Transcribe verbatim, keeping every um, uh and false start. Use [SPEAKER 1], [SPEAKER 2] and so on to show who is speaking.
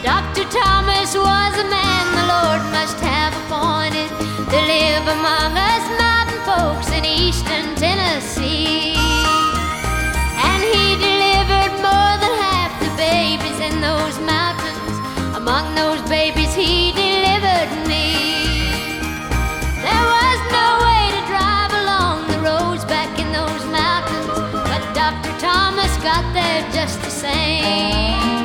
[SPEAKER 1] Doctor Thomas was a man the Lord must have appointed to live among us mountain folks in eastern Tennessee. And he delivered more than half the babies in those mountains. Among those babies he delivered me. There was no way to drive along the roads back in those mountains, but Doctor Thomas got there just the same.